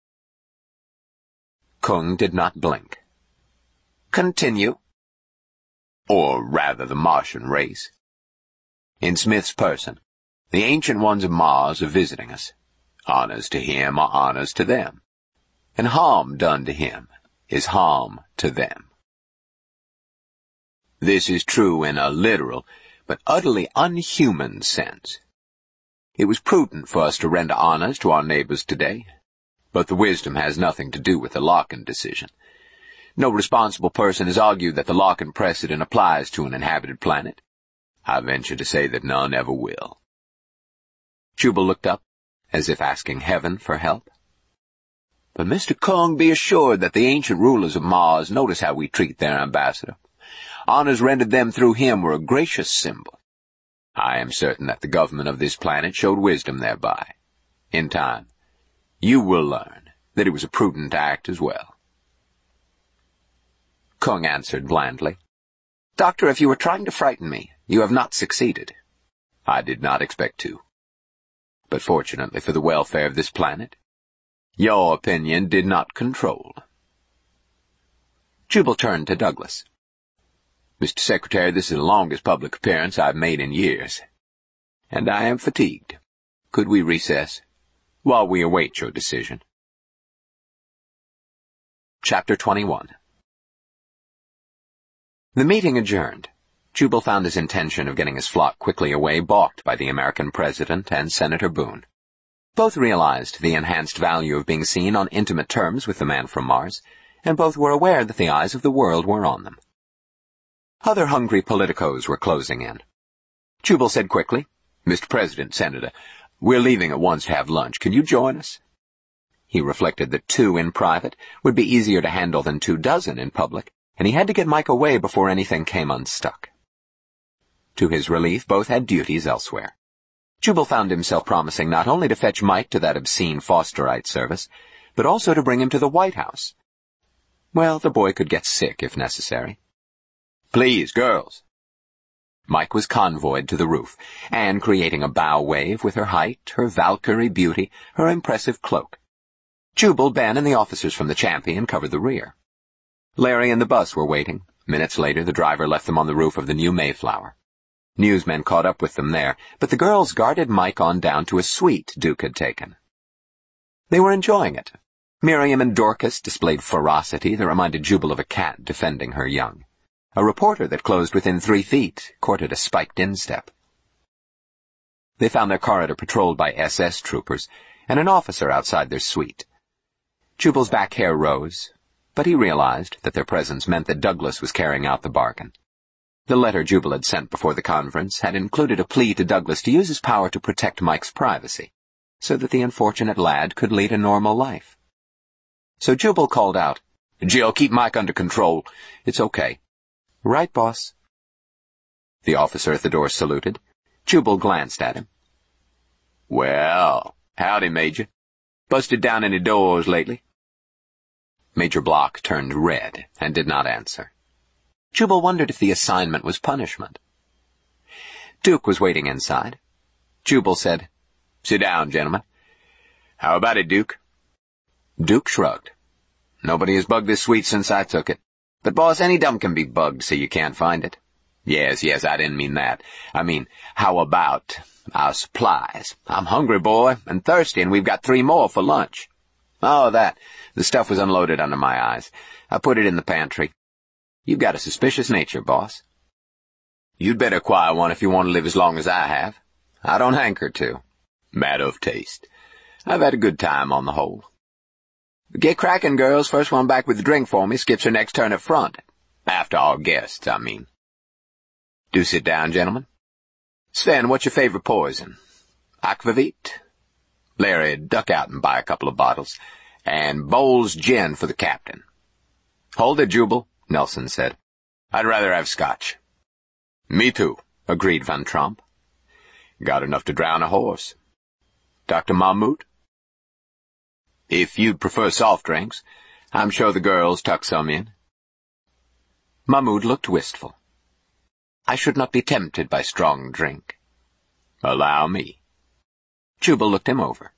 Kung did not blink. "Continue." "Or rather the Martian race. In Smith's person, the ancient ones of Mars are visiting us. Honors to him are honors to them, and harm done to him is harm to them. This is true in a literal, but utterly unhuman sense. It was prudent for us to render honors to our neighbors today, but the wisdom has nothing to do with the Larkin decision. No responsible person has argued that the Larkin precedent applies to an inhabited planet. I venture to say that none ever will." Jubal looked up, as if asking heaven for help. "But Mister Kung, be assured that the ancient rulers of Mars notice how we treat their ambassador. Honors rendered them through him were a gracious symbol. I am certain that the government of this planet showed wisdom thereby. In time, you will learn that it was a prudent act as well." Kung answered blandly, "Doctor, if you were trying to frighten me, you have not succeeded." "I did not expect to. But fortunately for the welfare of this planet, your opinion did not control." Jubal turned to Douglas. "Mister Secretary, this is the longest public appearance I've made in years, and I am fatigued. Could we recess while we await your decision?" Chapter twenty-one. The meeting adjourned. Jubal found his intention of getting his flock quickly away balked by the American president and Senator Boone. Both realized the enhanced value of being seen on intimate terms with the man from Mars, and both were aware that the eyes of the world were on them. Other hungry politicos were closing in. Jubal said quickly, "Mister President, Senator, we're leaving at once to have lunch. Can you join us?" He reflected that two in private would be easier to handle than two dozen in public, and he had to get Mike away before anything came unstuck. To his relief, both had duties elsewhere. Jubal found himself promising not only to fetch Mike to that obscene Fosterite service, but also to bring him to the White House. Well, the boy could get sick if necessary. "Please, girls." Mike was convoyed to the roof, Anne creating a bow wave with her height, her Valkyrie beauty, her impressive cloak. Jubal, Ben, and the officers from the Champion covered the rear. Larry and the bus were waiting. Minutes later, the driver left them on the roof of the new Mayflower. Newsmen caught up with them there, but the girls guarded Mike on down to a suite Duke had taken. They were enjoying it. Miriam and Dorcas displayed ferocity that reminded Jubal of a cat defending her young. A reporter that closed within three feet courted a spiked instep. They found their corridor patrolled by S S troopers and an officer outside their suite. Jubal's back hair rose, but he realized that their presence meant that Douglas was carrying out the bargain. The letter Jubal had sent before the conference had included a plea to Douglas to use his power to protect Mike's privacy, so that the unfortunate lad could lead a normal life. So Jubal called out, "Jill, keep Mike under control. It's okay." "Right, boss." The officer at the door saluted. Jubal glanced at him. "Well, howdy, Major. Busted down any doors lately?" Major Block turned red and did not answer. Jubal wondered if the assignment was punishment. Duke was waiting inside. Jubal said, "Sit down, gentlemen." "How about it, Duke?" Duke shrugged. "Nobody has bugged this suite since I took it. But, boss, any dumb can be bugged so you can't find it." "Yes, yes, I didn't mean that. I mean, how about our supplies? I'm hungry, boy, and thirsty, and we've got three more for lunch." "Oh, that. The stuff was unloaded under my eyes. I put it in the pantry. You've got a suspicious nature, boss." "You'd better acquire one if you want to live as long as I have." "I don't hanker to." "Matter of taste. I've had a good time on the whole." "Get cracking, girls. First one back with the drink for me skips her next turn up front. After our guests, I mean." "Do sit down, gentlemen. Sven, what's your favorite poison?" "Aquavit." "Larry, duck out and buy a couple of bottles. And Bowles gin for the captain." "Hold it, Jubal," Nelson said. "I'd rather have scotch." "Me too," agreed Van Tromp. "Got enough to drown a horse." "Doctor Mahmoud?" "If you'd prefer soft drinks, I'm sure the girls tuck some in." Mahmoud looked wistful. "I should not be tempted by strong drink." "Allow me." Jubal looked him over.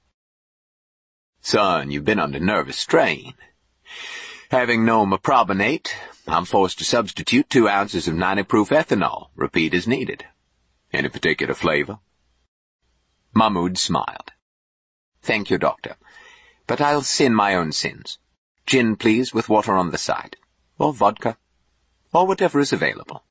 "Son, you've been under nervous strain. Having no meprobinate, I'm forced to substitute two ounces of ninety-proof ethanol. Repeat as needed. Any particular flavor?" Mahmoud smiled. "Thank you, doctor. But I'll sin my own sins. Gin, please, with water on the side. Or vodka. Or whatever is available."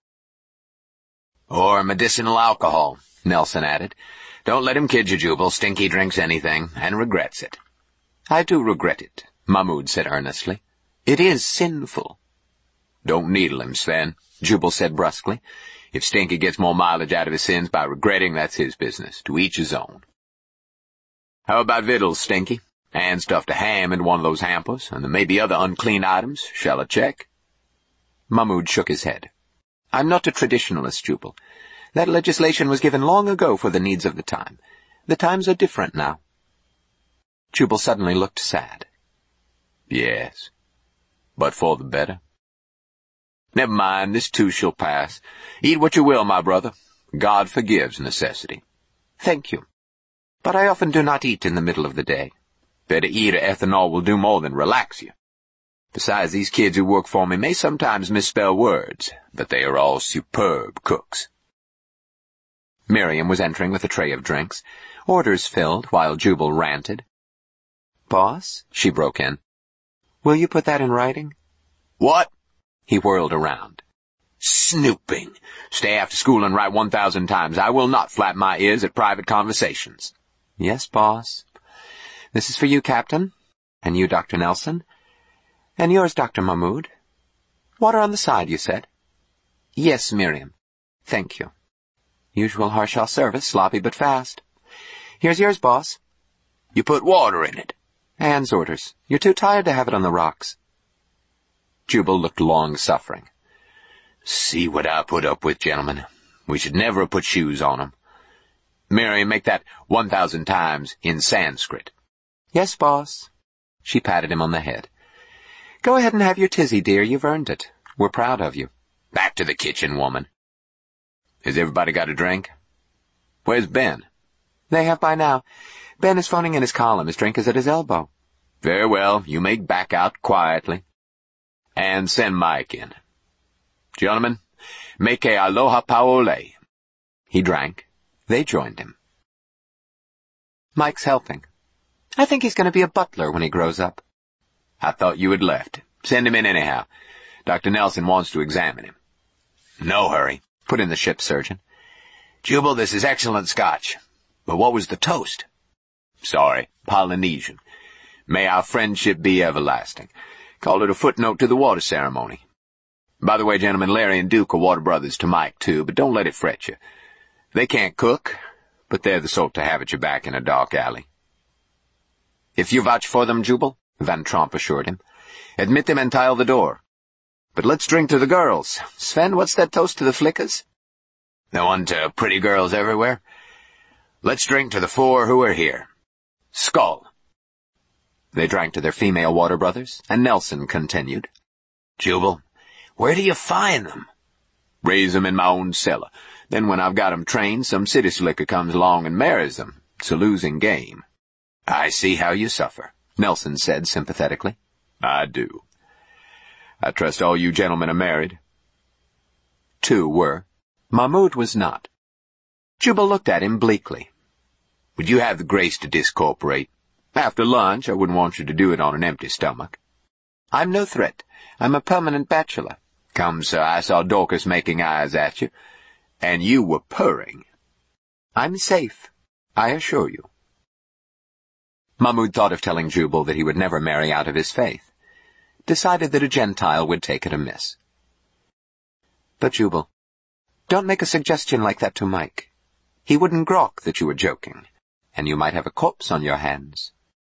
"Or medicinal alcohol," Nelson added. "Don't let him kid you, Jubal. Stinky drinks anything, and regrets it." "I do regret it," Mahmoud said earnestly. "It is sinful." "Don't needle him, Sven," Jubal said brusquely. "If Stinky gets more mileage out of his sins by regretting, that's his business. To each his own." "How about victuals, Stinky? And stuffed a ham in one of those hampers, and there may be other unclean items. Shall I check?" Mahmoud shook his head. "I'm not a traditionalist, Jubal. That legislation was given long ago for the needs of the time. The times are different now." Jubal suddenly looked sad. "Yes, but for the better." "Never mind, this too shall pass. Eat what you will, my brother. God forgives necessity." "Thank you. But I often do not eat in the middle of the day." "Better eat or ethanol will do more than relax you. Besides, these kids who work for me may sometimes misspell words, but they are all superb cooks." Miriam was entering with a tray of drinks, orders filled while Jubal ranted. "Boss," she broke in, Will you put that in writing? What? He whirled around. Snooping. Stay after school and write one thousand times. I will not flap my ears at private conversations. Yes, boss. This is for you, Captain. And you, Doctor Nelson. And yours, Doctor Mahmoud. Water on the side, you said? Yes, Miriam. Thank you. Usual Harshaw service, sloppy but fast. Here's yours, boss. You put water in it. Anne's orders. You're too tired to have it on the rocks. Jubal looked long-suffering. See what I put up with, gentlemen. We should never have put shoes on 'em. Miriam, make that one thousand times in Sanskrit. Yes, boss. She patted him on the head. Go ahead and have your tizzy, dear. You've earned it. We're proud of you. Back to the kitchen, woman. Has everybody got a drink? Where's Ben? They have by now. Ben is phoning in his column. His drink is at his elbow. Very well. You may back out quietly. And send Mike in. Gentlemen, make a aloha paole. He drank. They joined him. Mike's helping. I think he's going to be a butler when he grows up. I thought you had left. Send him in anyhow. Doctor Nelson wants to examine him. No hurry, put in the ship's surgeon. Jubal, this is excellent Scotch. But what was the toast? Sorry, Polynesian. May our friendship be everlasting. Called it a footnote to the water ceremony. By the way, gentlemen, Larry and Duke are water brothers to Mike, too, but don't let it fret you. They can't cook, but they're the sort to have at your back in a dark alley. If you vouch for them, Jubal, Van Tromp assured him, admit them and tile the door. But let's drink to the girls. Sven, what's that toast to the flickers? The one to pretty girls everywhere? Let's drink to the four who are here. Skull. They drank to their female water brothers, and Nelson continued. Jubal, where do you find them? Raise them in my own cellar. Then when I've got 'em trained, some city slicker comes along and marries them. It's a losing game. I see how you suffer, Nelson said sympathetically. I do. I trust all you gentlemen are married. Two were. Mahmoud was not. Jubal looked at him bleakly. Would you have the grace to discorporate? After lunch, I wouldn't want you to do it on an empty stomach. I'm no threat. I'm a permanent bachelor. Come, sir, I saw Dorcas making eyes at you, and you were purring. I'm safe, I assure you. Mahmoud thought of telling Jubal that he would never marry out of his faith, decided that a Gentile would take it amiss. But Jubal, don't make a suggestion like that to Mike. He wouldn't grok that you were joking, and you might have a corpse on your hands.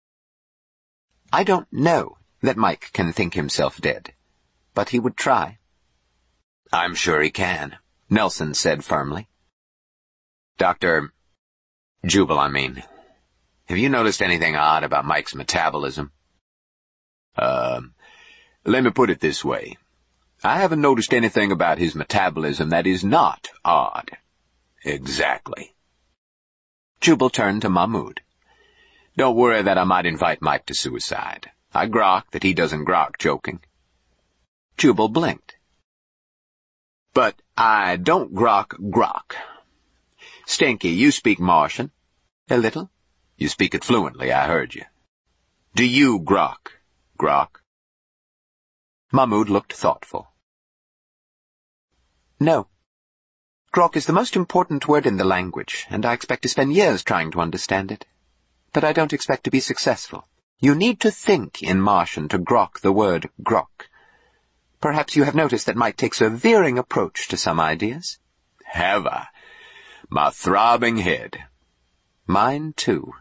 I don't know that Mike can think himself dead, but he would try. I'm sure he can, Nelson said firmly. Doctor, Jubal, I mean, have you noticed anything odd about Mike's metabolism? Um, uh, let me put it this way. I haven't noticed anything about his metabolism that is not odd. Exactly. Jubal turned to Mahmoud. Don't worry that I might invite Mike to suicide. I grok that he doesn't grok joking. Jubal blinked. But I don't grok grok. Stinky, you speak Martian. A little. You speak it fluently, I heard you. Do you grok grok? Mahmoud looked thoughtful. No. Grok is the most important word in the language, and I expect to spend years trying to understand it. But I don't expect to be successful. You need to think in Martian to grok the word grok. Perhaps you have noticed that Mike takes a veering approach to some ideas. Have I? My throbbing head. Mine, too.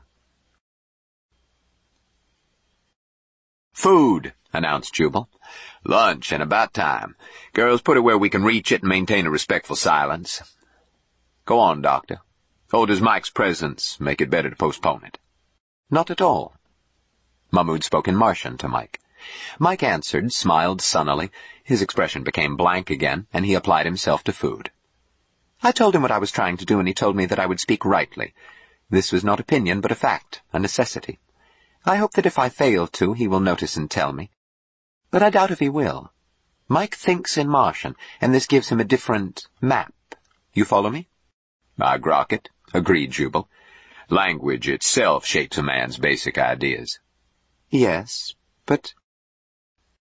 Food, announced Jubal. Lunch, and about time. Girls, put it where we can reach it and maintain a respectful silence. Go on, Doctor. Or does Mike's presence make it better to postpone it? Not at all. Mahmoud spoke in Martian to Mike. Mike answered, smiled sunnily. His expression became blank again, and he applied himself to food. I told him what I was trying to do, and he told me that I would speak rightly. This was not opinion, but a fact, a necessity. I hope that if I fail to, he will notice and tell me. But I doubt if he will. Mike thinks in Martian, and this gives him a different map. You follow me? I grok it, agreed Jubal. Language itself shapes a man's basic ideas. Yes, but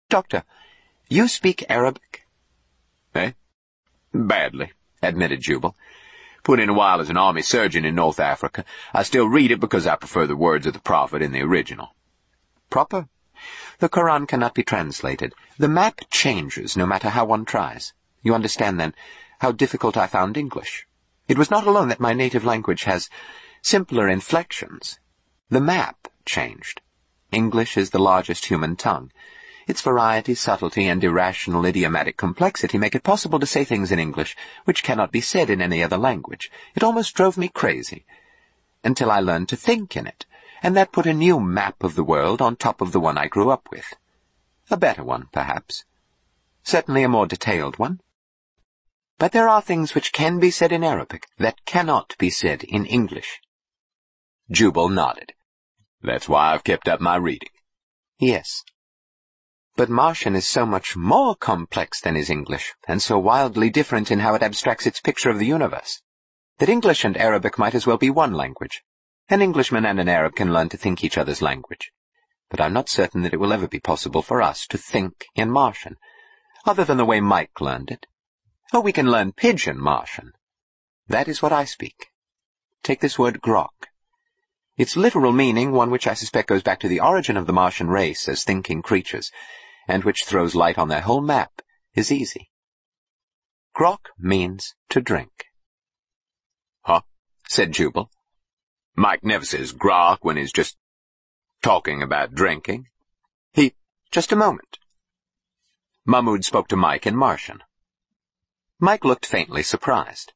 Doctor, you speak Arabic? Eh? Badly, admitted Jubal. Put in a while as an army surgeon in North Africa. I still read it because I prefer the words of the Prophet in the original. Proper. The Quran cannot be translated. The map changes no matter how one tries. You understand, then, how difficult I found English. It was not alone that my native language has simpler inflections. The map changed. English is the largest human tongue. Its variety, subtlety, and irrational idiomatic complexity make it possible to say things in English which cannot be said in any other language. It almost drove me crazy, until I learned to think in it, and that put a new map of the world on top of the one I grew up with. A better one, perhaps. Certainly a more detailed one. But there are things which can be said in Arabic that cannot be said in English. Jubal nodded. That's why I've kept up my reading. Yes. But Martian is so much more complex than is English, and so wildly different in how it abstracts its picture of the universe, that English and Arabic might as well be one language. An Englishman and an Arab can learn to think each other's language. But I'm not certain that it will ever be possible for us to think in Martian, other than the way Mike learned it. Oh, we can learn Pidgin Martian. That is what I speak. Take this word grok. Its literal meaning, one which I suspect goes back to the origin of the Martian race as thinking creatures, and which throws light on their whole map, is easy. Grok means to drink. Huh? Said Jubal. Mike never says grok when he's just talking about drinking. He... Just a moment. Mahmoud spoke to Mike in Martian. Mike looked faintly surprised.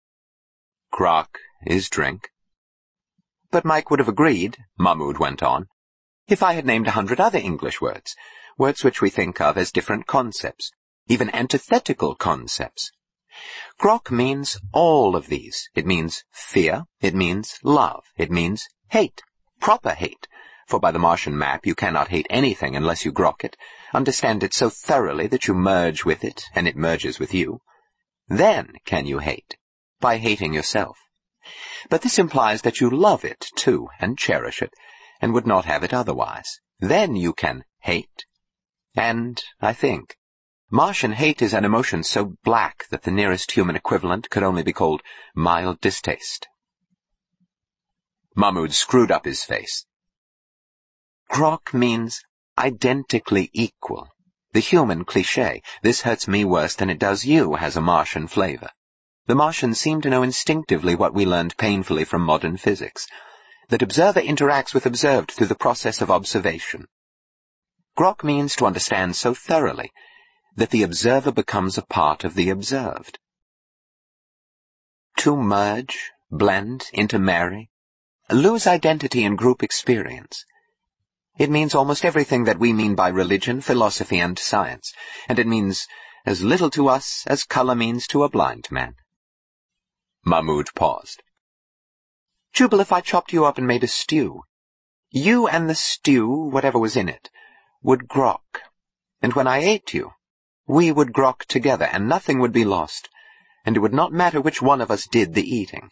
Grok is drink. But Mike would have agreed, Mahmoud went on, if I had named a hundred other English words, words which we think of as different concepts, even antithetical concepts. Grok means all of these. It means fear, it means love, it means hate, proper hate, for by the Martian map you cannot hate anything unless you grok it, understand it so thoroughly that you merge with it, and it merges with you. Then can you hate, by hating yourself. But this implies that you love it, too, and cherish it, and would not have it otherwise. Then you can hate. And, I think, Martian hate is an emotion so black that the nearest human equivalent could only be called mild distaste. Mahmoud screwed up his face. Grok means identically equal. The human cliché, this hurts me worse than it does you, has a Martian flavor. The Martians seem to know instinctively what we learned painfully from modern physics, that observer interacts with observed through the process of observation. Grok means to understand so thoroughly that the observer becomes a part of the observed. To merge, blend, intermarry, lose identity in group experience. It means almost everything that we mean by religion, philosophy, and science, and it means as little to us as color means to a blind man. Mahmoud paused. Jubal, if I chopped you up and made a stew, you and the stew, whatever was in it, would grok, and when I ate you, we would grok together, and nothing would be lost, and it would not matter which one of us did the eating.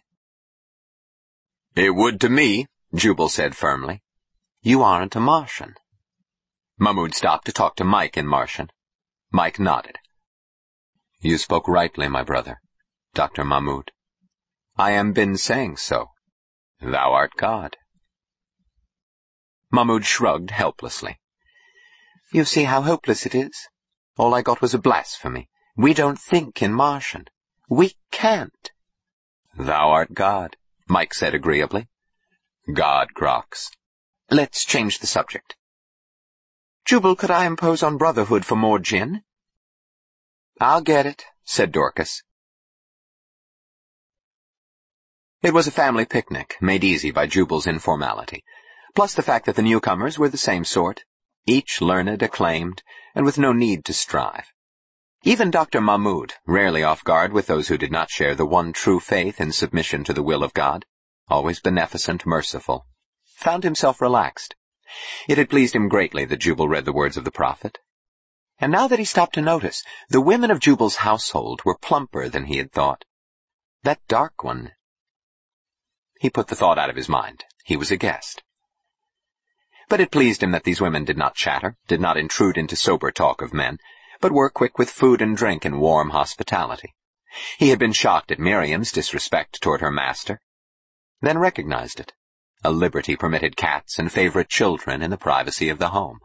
It would to me, Jubal said firmly. You aren't a Martian. Mahmoud stopped to talk to Mike in Martian. Mike nodded. You spoke rightly, my brother, Doctor Mahmoud. I am been saying so. Thou art God. Mahmoud shrugged helplessly. You see how hopeless it is? All I got was a blasphemy. We don't think in Martian. We can't. Thou art God, Mike said agreeably. God groks. Let's change the subject. Jubal, could I impose on Brotherhood for more gin? I'll get it, said Dorcas. It was a family picnic, made easy by Jubal's informality, plus the fact that the newcomers were the same sort, each learned, acclaimed, and with no need to strive. Even Doctor Mahmoud, rarely off guard with those who did not share the one true faith in submission to the will of God, always beneficent, merciful, found himself relaxed. It had pleased him greatly that Jubal read the words of the prophet. And now that he stopped to notice, the women of Jubal's household were plumper than he had thought. That dark one... He put the thought out of his mind. He was a guest. But it pleased him that these women did not chatter, did not intrude into sober talk of men, but were quick with food and drink and warm hospitality. He had been shocked at Miriam's disrespect toward her master, then recognized it. A liberty permitted cats and favorite children in the privacy of the home.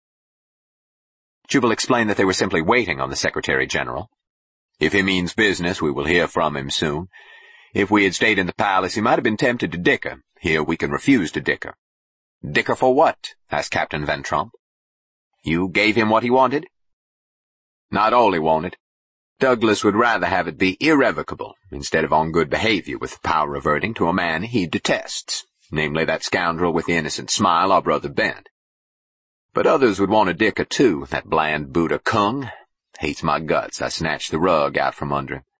Jubal explained that they were simply waiting on the Secretary General. If he means business, we will hear from him soon. If we had stayed in the palace, he might have been tempted to dicker. Here we can refuse to dicker. Dicker for what? Asked Captain Van Tromp. You gave him what he wanted? Not all he wanted. Douglas would rather have it be irrevocable, instead of on good behavior with the power reverting to a man he detests, namely that scoundrel with the innocent smile, our brother Ben. But others would want a dicker too, that bland Buddha Kung. Hates my guts, I snatched the rug out from under him.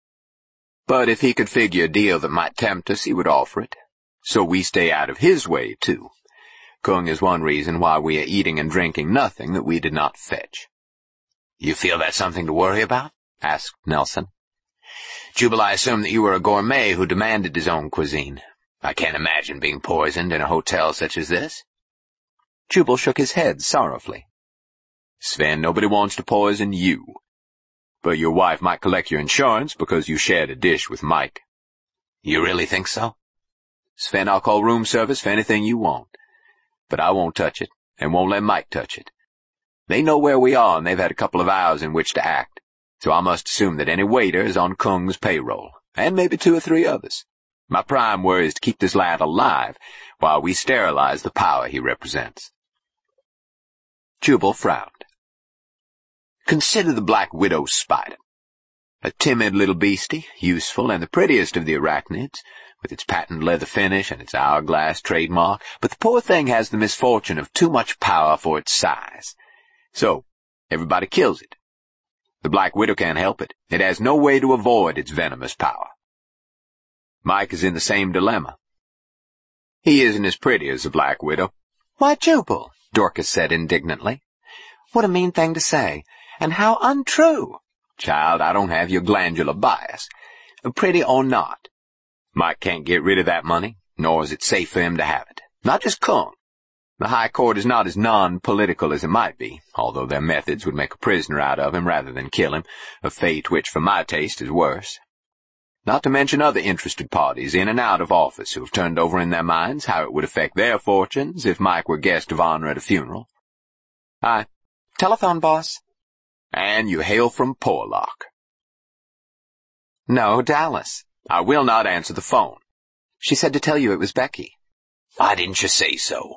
But if he could figure a deal that might tempt us, he would offer it. So we stay out of his way, too. Kung is one reason why we are eating and drinking nothing that we did not fetch. You feel that's something to worry about? Asked Nelson. Jubal, I assume that you were a gourmet who demanded his own cuisine. I can't imagine being poisoned in a hotel such as this. Jubal shook his head sorrowfully. Sven, nobody wants to poison you. But your wife might collect your insurance because you shared a dish with Mike. You really think so? Sven, I'll call room service for anything you want. But I won't touch it, and won't let Mike touch it. They know where we are, and they've had a couple of hours in which to act, so I must assume that any waiter is on Kung's payroll, and maybe two or three others. My prime worry is to keep this lad alive while we sterilize the power he represents. Jubal frowned. Consider the Black Widow spider. A timid little beastie, useful and the prettiest of the arachnids, with its patent leather finish and its hourglass trademark, but the poor thing has the misfortune of too much power for its size. So, everybody kills it. The Black Widow can't help it. It has no way to avoid its venomous power. Mike is in the same dilemma. He isn't as pretty as the Black Widow. Why, Jubal, Dorcas said indignantly. What a mean thing to say, and how untrue. Child, I don't have your glandular bias. Pretty or not, Mike can't get rid of that money, nor is it safe for him to have it. Not just Kung. The High Court is not as non-political as it might be, although their methods would make a prisoner out of him rather than kill him, a fate which, for my taste, is worse. Not to mention other interested parties in and out of office who have turned over in their minds how it would affect their fortunes if Mike were guest of honor at a funeral. I, telephone, boss. And you hail from Porlock. No, Dallas. I will not answer the phone. She said to tell you it was Becky. Why didn't you say so?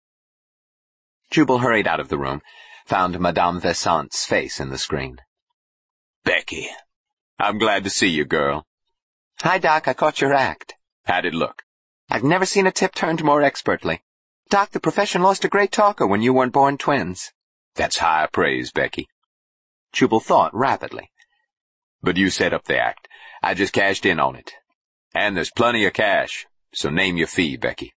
Jubal hurried out of the room, found Madame Vesant's face in the screen. Becky, I'm glad to see you, girl. Hi, Doc, I caught your act. How'd it look? I've never seen a tip turned more expertly. Doc, the profession lost a great talker when you weren't born twins. That's high praise, Becky. Jubal thought rapidly. But you set up the act. I just cashed in on it. And there's plenty of cash, so name your fee, Becky.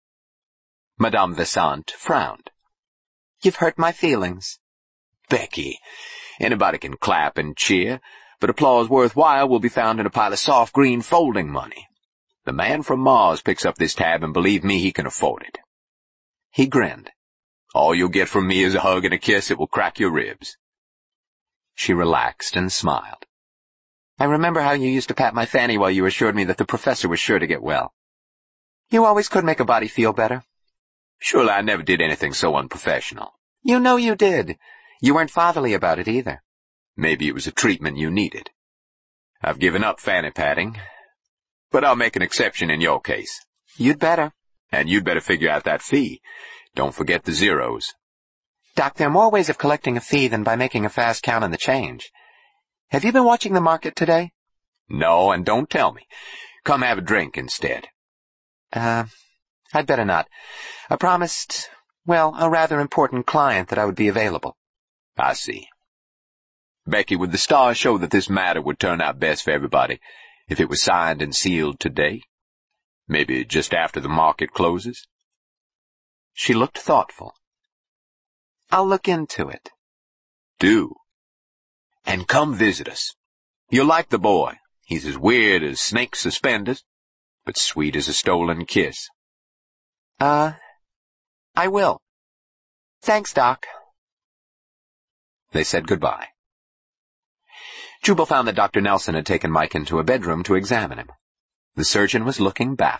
Madame Vesant frowned. You've hurt my feelings. Becky, anybody can clap and cheer, but applause worthwhile will be found in a pile of soft green folding money. The man from Mars picks up this tab, and believe me, he can afford it. He grinned. All you'll get from me is a hug and a kiss that will crack your ribs. She relaxed and smiled. I remember how you used to pat my fanny while you assured me that the professor was sure to get well. You always could make a body feel better. Surely I never did anything so unprofessional. You know you did. You weren't fatherly about it either. Maybe it was a treatment you needed. I've given up fanny patting, but I'll make an exception in your case. You'd better. And you'd better figure out that fee. Don't forget the zeros. Doc, there are more ways of collecting a fee than by making a fast count on the change. Have you been watching the market today? No, and don't tell me. Come have a drink instead. Uh, I'd better not. I promised, well, a rather important client that I would be available. I see. Becky, would the stars show that this matter would turn out best for everybody if it was signed and sealed today? Maybe just after the market closes? She looked thoughtful. I'll look into it. Do. And come visit us. You'll like the boy. He's as weird as snake suspenders, but sweet as a stolen kiss. Uh, I will. Thanks, Doc. They said goodbye. Jubal found that Doctor Nelson had taken Mike into a bedroom to examine him. The surgeon was looking baffled.